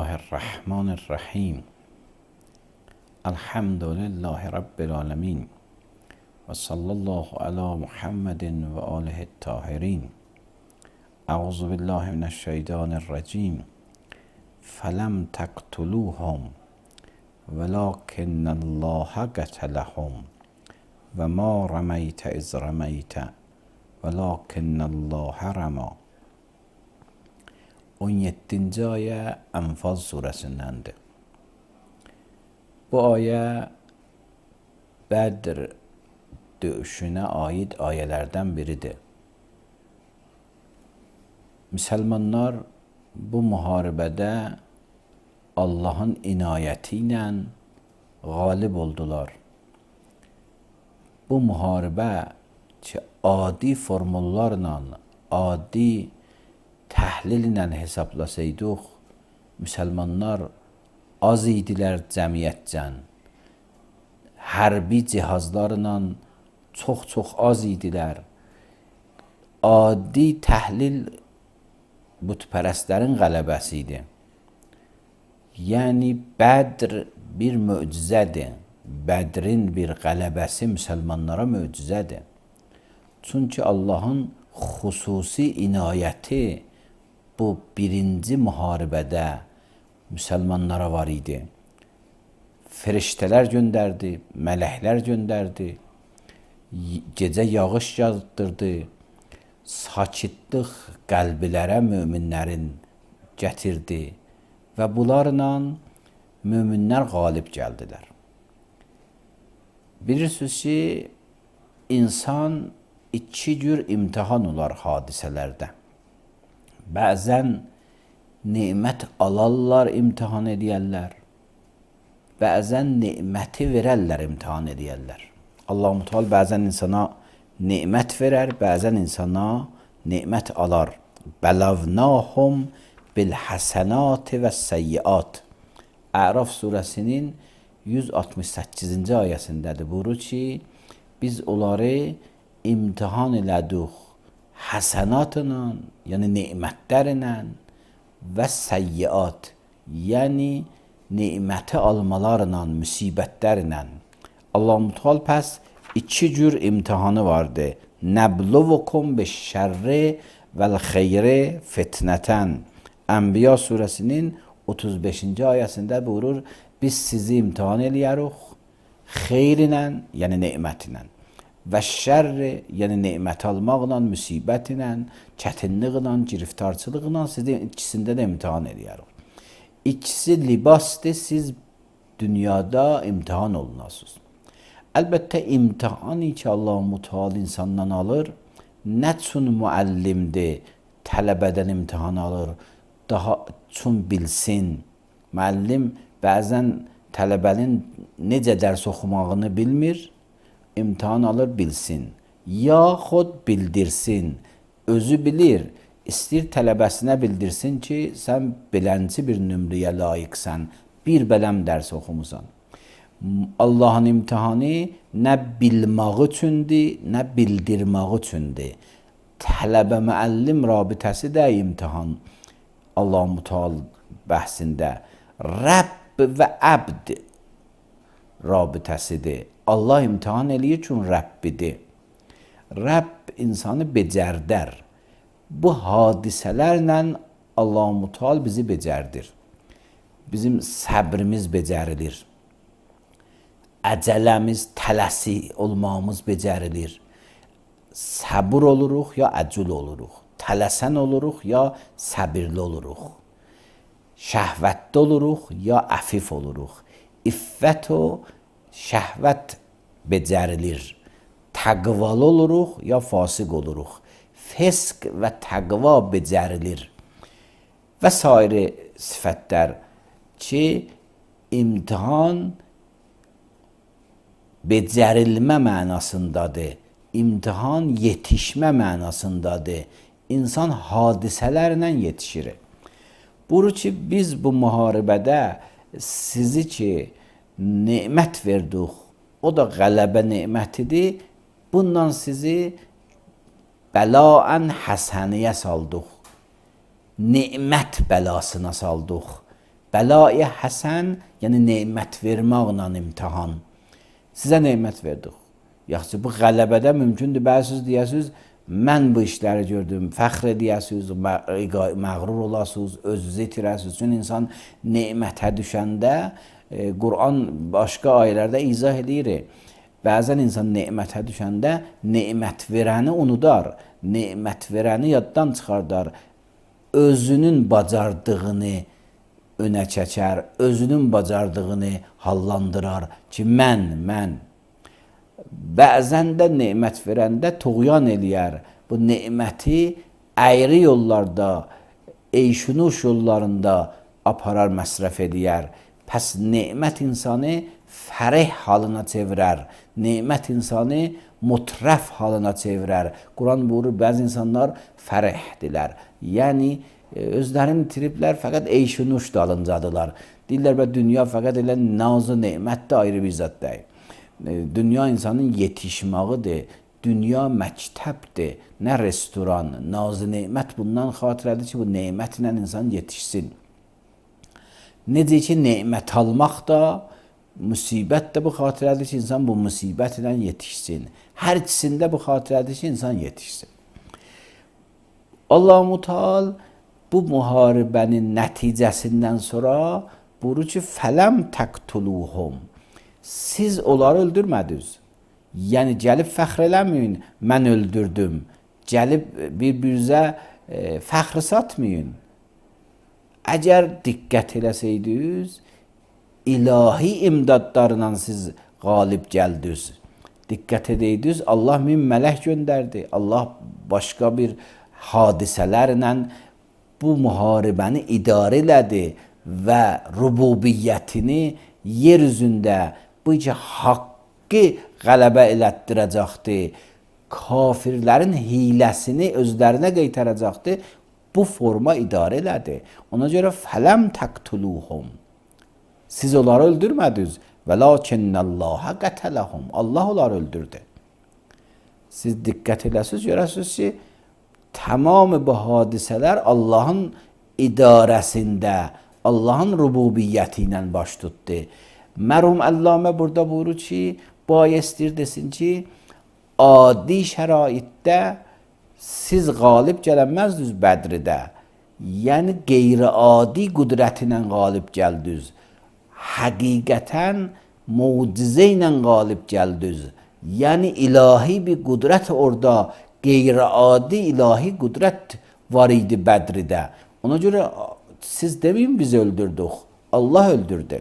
الله الرحمن الرحیم. الحمد لله رب العالمین و صلی الله علی محمد و آله الطاهرین. اعوذ بالله من الشیطان الرجیم. فلم تقتلوهم ولكن الله قتلهم و ما رمیت اذ رمیت ولكن الله رمی. 17. ayə Ənfal surəsindəndir. Bu ayə Bədr döyüşünə aid ayələrdən biridir. Müsəlmanlar bu müharibədə Allahın inayəti ilə qalib oldular. Bu müharibə ki, adi formullarla, adi təhlil ilə hesablasaydıq, müsəlmanlar az idilər cəmiyyətcən. Hərbi cihazlarla çox az idilər. Adi təhlil bütpərəstlərin qələbəsi idi. Yəni Bədr bir möcüzədir. Bədrin bir qələbəsi müsəlmanlara möcüzədir. Çünki Allahın xüsusi inayəti bu birinci müharibədə müsəlmanlara var idi. Firiştələr göndərdi, mələklər göndərdi, gecə yağış yağdırdı, sakitlik qəlblərə möminlərin gətirdi və bunlarla möminlər qalib gəldilər. Bilirsiniz ki, insan iki cür imtihan olar hadisələrdə. Bəzən nemət alarlar, imtihan edərlər. Bəzən neməti verərlər, imtihan edərlər. Allah-u Teala bəzən insana nemət verər, bəzən insana nemət alar. Bəlavnahum bilhəsənat və səyyiat. Əraf surəsinin 168-ci ayəsindədir. Buyurur ki, biz onları imtihan elədik həsənatla, yəni nemətlərlə və səyyiat, yəni neməti almalarla, müsibətlərlə. Allah-u Teala pəs iki cür imtihanı vardı. Nəbluvukum biş-şərri vəl-xeyri fitnətən. Ənbiya surəsinin 35-ci ayəsində buyurur, biz sizi imtihan eləyərik xeyr ilə, yəni nemət ilə, və şərri, yəni nemət almaqla, müsibət ilə, çətinliklə, giriftarçılıqla sizi ikisində də imtihan eləyərik. İkisi libasdır, siz dünyada imtihan olunasınız. Əlbəttə imtihanı ki, Allah-u Teala insandan alır, nə üçün müəllimdir, tələbədən imtihan alır, daha üçün bilsin. Müəllim bəzən tələbənin necə dərs oxumağını bilmir, imtihan alır, bilsin. Yaxud bildirsin, özü bilir, istəyir tələbəsinə bildirsin ki, sən bilənci bir nömrəyə layiqsən, bir bələm dərs oxumusan. Allahın imtihanı nə bilməyi üçündür, nə bildirməyi üçündür. Tələbə müəllim rabitəsi də imtihan. Allah-u Teala bəhsində Rəbb və əbd rabitəsidir. Allah imtihan eləyir ki, Rəbbidir. Rəbb insanı becərdər. Bu hadisələrlə Allah-u Teala bizi becərdir. Bizim səbrimiz becərilir. Əcələmiz, tələsi olmağımız becərilir. Səbr oluruq ya əcül oluruq. Tələsən oluruq ya səbirli oluruq. Şəhvətli oluruq ya əfif oluruq. İffət o şəhvət becərilir. Təqvalı oluruq ya fasıq oluruq. Fisq və təqva becərilir. Və sairi sifətlər ki, imtihan becərilmə mənasındadır. İmtihan yetişmə mənasındadır. İnsan hadisələrlə yetişir. Buyurur ki, biz bu müharibədə sizi ki, nemət verdik, o da qələbə nemətidir. Bundan sizi bəlaən həsəniyə saldıq. Nemət bəlasına saldıq. Bəla-i həsən, yəni nemət verməklə imtihan. Sizə nemət verdik. Yaxşı, bu qələbədə mümkündür. Bəzisiz deyəsiniz, mən bu işləri gördüm, fəxr edəsiniz, məğrur olasınız, özünüzü itirəsiniz. Çünki insan nemətə düşəndə, Quran başqa ayələrdə izah edir. Bəzən insan nemətə düşəndə nemət verəni unudar, nemət verəni yaddan çıxardar, özünün bacardığını önə çəkər, özünün bacardığını hallandırar ki, mən. Bəzən də nemət verəndə tuğyan eləyər. Bu neməti əyri yollarda, eyşunuş yollarında aparar, məsrəf edər. Pəs nemət insanı fərih halına çevirər. Nemət insanı mutrəf halına çevirər. Quran buyurur, bəzi insanlar fərihdirlər. Yəni, özlərini itiriblər, fəqət eyşunuş dalıncadılar. Deyirlər, dünya fəqət elə nazı nemət də ayrı bir zat deyil. Dünya insanın yetişməğidir. Dünya məktəbdir, nə restoran, nazı nemət bundan xatirədir ki, bu nemətlə insan yetişsin. Necə ki, nemət almaq da, müsibət də bu xatirədir ki, insan bu müsibətlə yetişsin. Hər ikisində bu xatirədir ki, insan yetişsin. Allah-u Teala bu müharibənin nəticəsindən sonra buyurur ki, fələm təqtuluhum. Siz onları öldürmədiniz. Yəni, gəlib fəxr eləməyin, mən öldürdüm. Gəlib bir-birinizə fəxr satmayın. Əgər diqqət eləsəydiniz, ilahi imdadlarla siz qalib gəldiniz. Diqqət edəydiniz, Allah 1000 mələk göndərdi. Allah başqa bir hadisələrlə bu müharibəni idarə elədi və rububiyyətini yer üzündə bu ki, haqqı qələbə elətdirəcəkdir, kafirlərin hiləsini özlərinə qaytaracaqdır, bu forma idarə elədi. Ona görə fələm təqtuluhum. Siz onları öldürmədiniz. Və lakinnəllahə qətələhum. Allah onları öldürdü. Siz diqqət eləsiniz, görəsiniz ki, tamamı bu hadisələr Allahın idarəsində, Allahın rububiyyəti ilə baş tutdu. Mərhum Əllamə burada buyurur ki, bayəstir desin ki, adi şəraitdə siz qalib gələnməzdiniz Bədridə. Yəni, qeyri-adi qüdrəti ilə qalib gəldiniz. Həqiqətən mucizə ilə qalib gəldiniz. Yəni, ilahi bir qüdrət orada, qeyri-adi ilahi qüdrət var idi Bədridə. Ona görə siz deməyin, biz öldürdük. Allah öldürdü.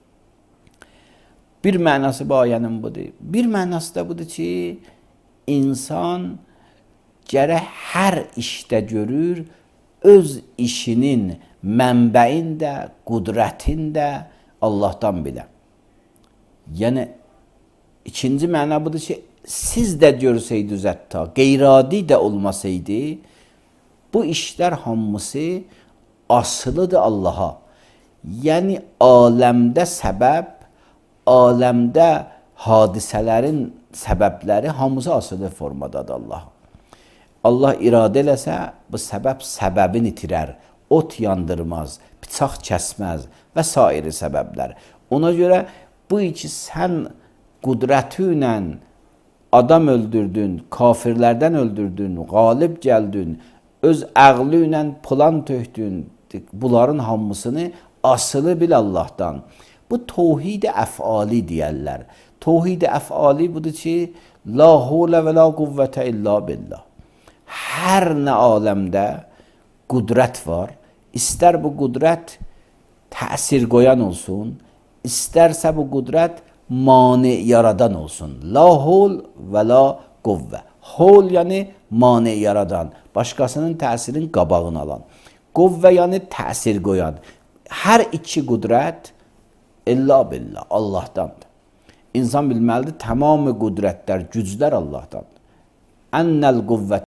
Bir mənası bu ayənin budur. Bir mənası da budur ki, insan gərək hər işdə görür, öz işinin mənbəyin də, qüdrətin də Allahdan bilə. Yəni, ikinci məna budur ki, siz də görsəydiniz hətta, qeyri-adi də olmasaydı, bu işlər hamısı asılıdır Allaha. Yəni, aləmdə səbəb, aləmdə hadisələrin səbəbləri hamısı asılı formadadır Allaha. Allah iradə eləsə, bu səbəb səbəbini itirər, ot yandırmaz, bıçaq kəsməz və s. səbəblər. Ona görə bu iki sən qüdrəti ilə adam öldürdün, kafirlərdən öldürdün, qalib gəldin, öz əqli ilə plan tökdün, bunların hamısını asılı bil Allahdan. Bu təvhid-i əfali deyərlər. Təvhid-i əfali budur ki, la havlə və la quvvətə illa billah. Hər nə aləmdə qüdrət var, istər bu qüdrət təsir qoyan olsun, istərsə bu qüdrət mane yaradan olsun. La hol və la quvvə. Hol yəni mane yaradan, başqasının təsirin qabağını alan. Quvvə yəni təsir qoyan. Hər iki qüdrət illa billah, Allahdandır. İnsan bilməlidir, tamamı qüdrətlər, güclər Allahdandır. Ennəl quvvət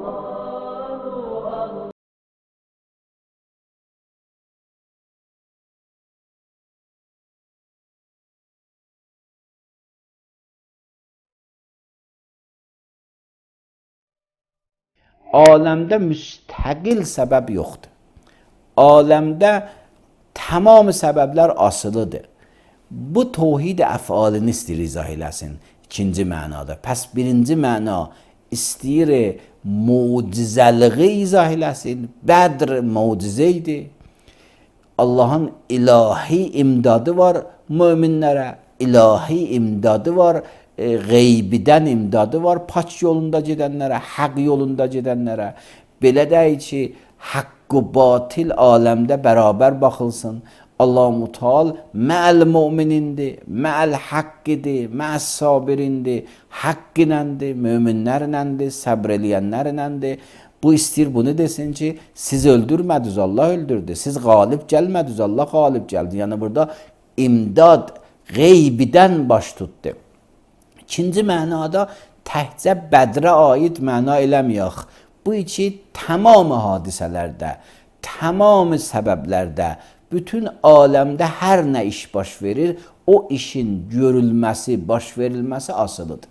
Aləmdə müstəqil səbəb yoxdur. Aləmdə tamam səbəblər asılıdır. Bu tevhid əfalini istəyir izah eləsin ikinci mənada. Pəs birinci məna istəyir mucizəliği izah eləsin. Bədr mucizə idi. Allah'ın ilahi imdadı var müminlərə. İlahi imdadı var. Qeybdən imdadı var pak yolunda gedənlərə, haqq yolunda gedənlərə. Belə deyil ki, haqq və batil aləmdə bərabər baxılsın. Allah-u Teala mə'əl müminindir, mə'əl haqqidir, mə'əs sabirindir, haqq iləndir, möminlərləndir, səbr eləyənlərləndir. Bu istəyir bunu desin ki, siz öldürmədiniz, Allah öldürdü. Siz qalib gəlmədiniz, Allah qalib gəldi. Yəni burada imdad qeybdən baş tutdu. İkinci mənada təhcə Bədrə aid məna eləməyək. Bu iki tamam hadisələrdə, tamam səbəblərdə, bütün aləmdə hər nə iş baş verir, o işin görülməsi, baş verilməsi asılıdır.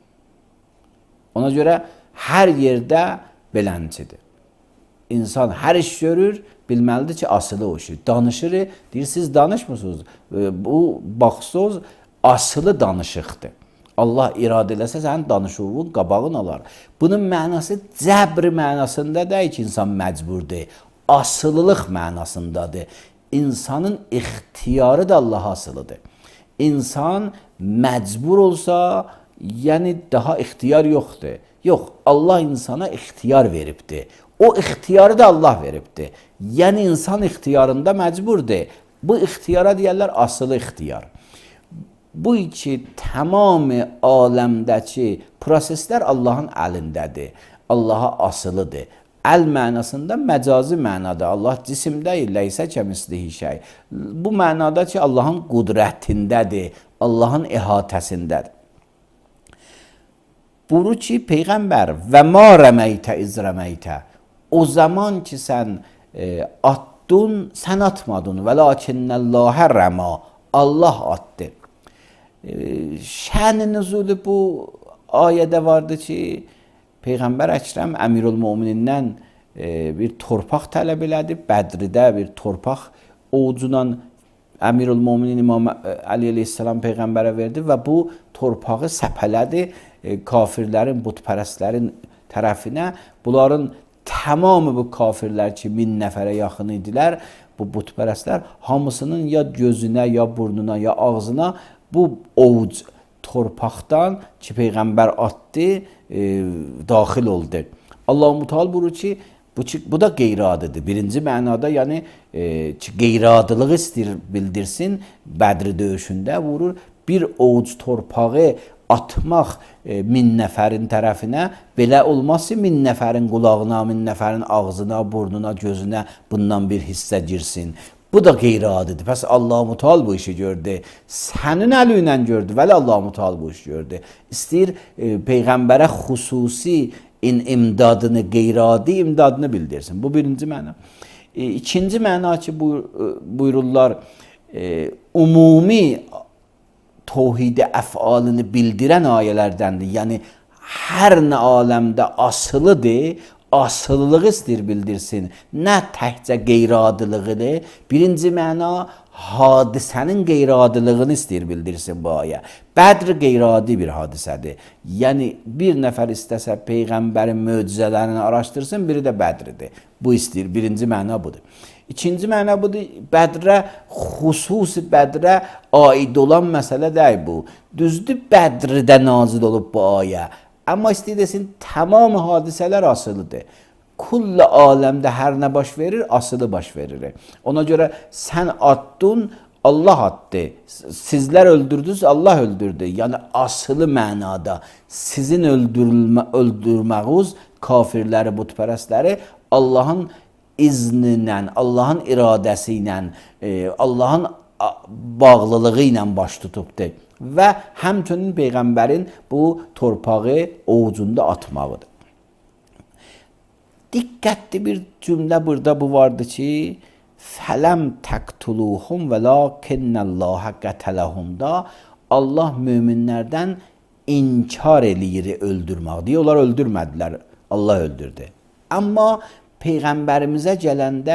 Ona görə hər yerdə beləncidir. İnsan hər iş görür, bilməlidir ki, asılı o işi. Danışır, deyir, siz danışmırsınız. Bu baxsız asılı danışıqdır. Allah iradə eləsə sənin danışığın qabağın alar. Bunun mənası cəbr mənasında deyil ki, insan məcburdur. Asılılıq mənasındadır. İnsanın ixtiyarı da Allaha asılıdır. İnsan məcbur olsa, yəni daha ixtiyar yoxdur. Yox, Allah insana ixtiyar veribdir. O ixtiyarı da Allah veribdir. Yəni insan ixtiyarında məcburdur. Bu ixtiyara deyərlər asılı ixtiyar. Bu iki tamamı aləmdəki proseslər Allahın əlindədir. Allaha asılıdır. Əl mənasında məcazi mənada. Allah cisimdə leysə kəmislihi şey. Bu mənada ki, Allahın qudrətindədir. Allahın əhatəsindədir. Buyurur ki, Peyğəmbər və ma rəməytə iz rəməytə. O zaman ki, sən attın, sən atmadın. Və lakinnəllahə rəma. Allah attı. Şən-i nüzulu bu ayədə vardı ki, Peyğəmbər Əkrəm Əmirül-Möminindən bir torpaq tələb elədi. Bədridə bir torpaq ovucuna Əmirül-Möminin İmam Əli əleyhissalam Peyğəmbərə verdi və bu torpağı səpələdi kafirlərin, butpərəstlərin tərəfinə. Bunların tamamı bu kafirlər ki, 1000 nəfərə yaxın idilər. Bu butpərəstlər hamısının ya gözünə, ya burnuna, ya ağzına bu ovuc torpaqdan ki, Peyğəmbər atdı, daxil oldu. Allah-u Teala buyurur ki, bu da qeyri-adidir. Birinci mənada, yəni ki, qeyri-adılığı istəyir bildirsin, Bədr döyüşündə vurur, bir ovuc torpağı atmaq 1000 nəfərin tərəfinə, belə olmaz ki, 1000 nəfərin qulağına, 1000 nəfərin ağzına, burnuna, gözünə bundan bir hissə girsin. Bu da qeyri-adidir. Pəs Allah-u Teala bu işi gördü. Sənin əli ilə gördü, vəli Allah-u Teala bu işi gördü. İstəyir Peyğəmbərə xüsusi imdadını, qeyri-adi imdadını bildirsin. Bu birinci məna. İkinci məna ki, buyururlar, ümumi tevhid-i əfalını bildirən ayələrdəndir. Yəni, hər nə aləmdə asılıdır, asılılığı istəyir bildirsin. Nə təhcə qeyri-adılığıdır. Birinci məna, hadisənin qeyri-adılığını istəyir bildirsin bu ayə. Bədr qeyri-adi bir hadisədir. Yəni, bir nəfər istəsə Peyğəmbərin möcüzələrini araşdırsın, biri də Bədridir. Bu istəyir, birinci məna budur. İkinci məna budur, Bədrə, xüsusi Bədrə aid olan məsələ deyil bu. Düzdür, Bədrdə nazil olub bu ayə. Amma istəyir desin, tamam hadisələr asılıdır. Kulli aləmdə hər nə baş verir, asılı baş verir. Ona görə sən attın, Allah attı. Sizlər öldürdünüz, Allah öldürdü. Yəni asılı mənada sizin öldürməğiniz kafirləri, butpərəstləri Allahın izninlə, Allahın iradəsi ilə, Allahın bağlılığı ilə baş tutubdur. Və həmçinin Peyğəmbərin bu torpağı ovucunda atmağıdır. Diqqətli bir cümlə burada bu vardı ki, fələm təqtuluhum və lakinnəllaha qətaləhumda Allah möminlərdən inkar eləyir öldürmək. Deyir, onlar öldürmədilər, Allah öldürdü. Amma Peyğəmbərimizə gələndə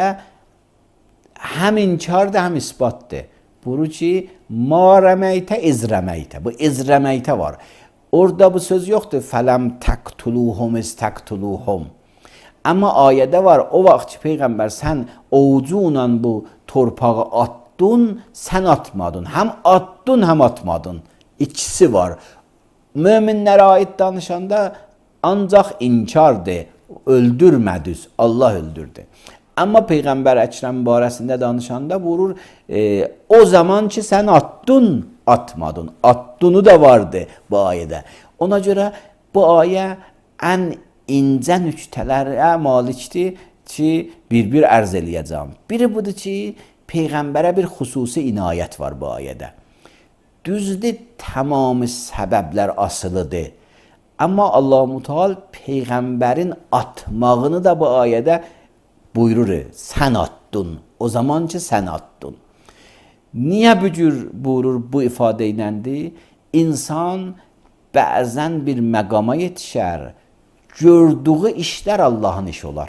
həm inkardır, həm isbatdır. Buyurur ki, ma rəməytə izrəməytə. Bu izrəməytə var. Orada bu söz yoxdur. Fələm təqtuluhum istəqtuluhum. Amma ayədə var, o vaxt ki, Peyğəmbər sən ovucunla bu torpağı attın, sən atmadın. Həm attın, həm atmadın. İkisi var. Möminlərə aid danışanda ancaq inkardır. Öldürmədiniz, Allah öldürdü. Amma Peyğəmbər Əkrəm barəsində danışanda vurur, o zaman ki sən attın, atmadın. Attını da vardı bu ayədə. Ona görə bu ayə ən incə nüktələrə malikdir ki, bir ərz eləyəcəm. Biri budur ki, Peyğəmbərə bir xüsusi inayət var bu ayədə. Düzdür, tamamı səbəblər asılıdır. Amma Allah-u Teala Peyğəmbərin atmağını da bu ayədə buyurur, sən attın, o zaman ki sən attın. Niyə bu cür buyurur bu ifadə iləndir? İnsan bəzən bir məqama yetişər, gördüyü işlər Allahın işi olar.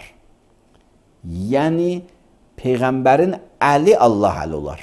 Yəni, Peyğəmbərin əli Allah əli olar.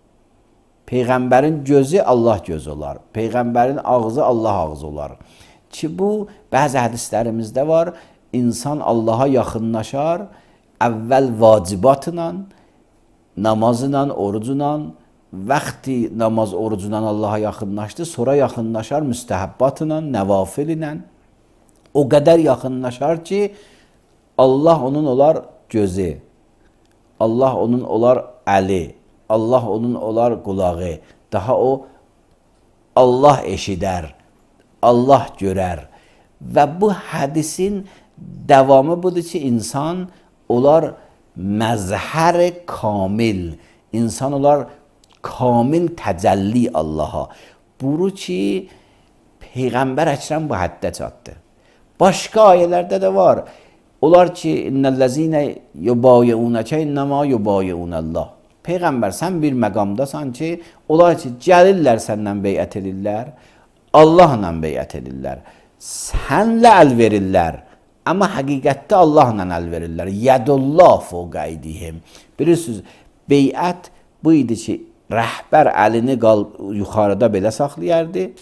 Peyğəmbərin gözü Allah gözü olar. Peyğəmbərin ağzı Allah ağzı olar. Ki bu, bəzi hədislərimizdə var, insan Allaha yaxınlaşar, əvvəl vacibatla, namazla, orucla, vaxti namaz, orucla Allaha yaxınlaşdı, sonra yaxınlaşar müstəhəbbatla, nəvafil ilə. O qədər yaxınlaşar ki, Allah onun olar gözü, Allah onun olar əli, Allah onun olar qulağı, daha o Allah eşidər, Allah görər. Və bu hədisin davamı budur ki, insan olar məzhər kamil, insan olar kamil təcəlli Allaha. Buyurur ki, Peyğəmbər Əkrəm bu həddə çatdı. Başqa ayələrdə də var. Onlar ki, innəl-ləzinə yubayi'unəkə innəmə yubayi'unəllah. Peyğəmbər, sən bir məqamdasan ki, onlar ki, gəlirlər səndən beyət edirlər, Allahla beyət edirlər. Sənlə əl verirlər, amma həqiqətdə Allahla əl verirlər. Yədullah fəvqə əydihim. Bilirsiniz, beyət bu idi ki, rəhbər əlini yuxarıda belə saxlayardı.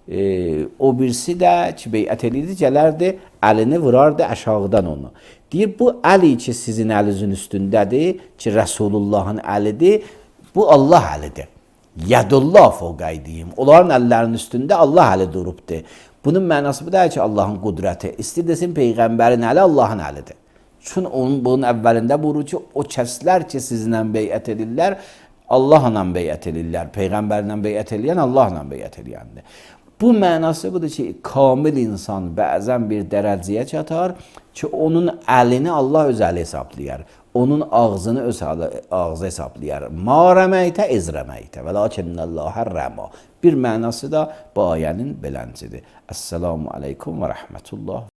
O birisi də ki, beyət edirdi, gələrdi, əlini vurardı aşağıdan onu. Deyir, bu əli ki, sizin əlinizin üstündədir, ki, Rəsulullahın əlidir, bu Allah əlidir. Yədullah fəvqə əydihim. Onların əllərinin üstündə Allah əli durubdur. Bunun mənası bu da ki, Allahın qudrəti. İstir desin, Peyğəmbərin əli Allahın əlidir. Çünki bunun əvvəlində buyurur ki, o kəslər ki, sizinlə beyət edirlər, Allahla beyət edirlər. Peyğəmbərlə beyət edirən, Allahla beyət edirəndir. Bu mənası budur ki, kamil insan bəzən bir dərəcəyə çatar ki, onun əlini Allah öz əli hesablayar. Onun ağzını öz ağzı hesablayar. Ma rəməytə iz rəməytə və lakinnəllahə rəma. Bir mənası da bu ayənin beləncidir. Əssəlamu aleykum və rəhmətullah.